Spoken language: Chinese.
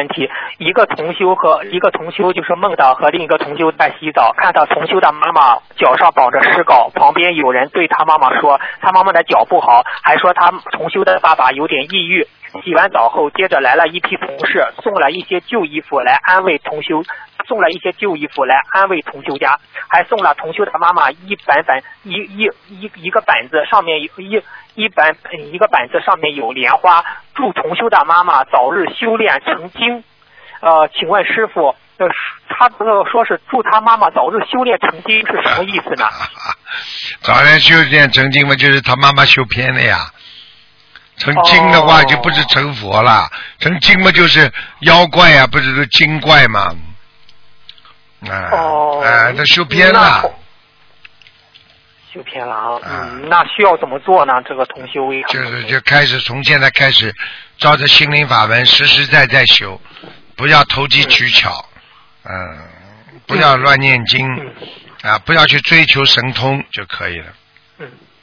问题。一个同修就是梦到和另一个同修在洗澡，看到同修的妈妈脚上绑着石膏，旁边有人对他妈妈说他妈妈的脚不好，还说他同修的爸爸有点抑郁。洗完澡后，接着来了一批同事，送了一些旧衣服来安慰同修家，还送了同修的妈妈一个板子，上面一个板子上面有莲花，祝同修的妈妈早日修炼成精。请问师傅，他说是祝他妈妈早日修炼成精是什么意思呢？ 早日修炼成精嘛，就是他妈妈修偏了呀。成精的话就不是成佛了，成精嘛就是妖怪呀，不是精怪嘛。他修偏了。 修偏了啊。那需要怎么做呢？这个同修就开始从现在开始，照着心灵法门实实在在修，不要投机取巧，不要乱念经，不要去追求神通就可以了。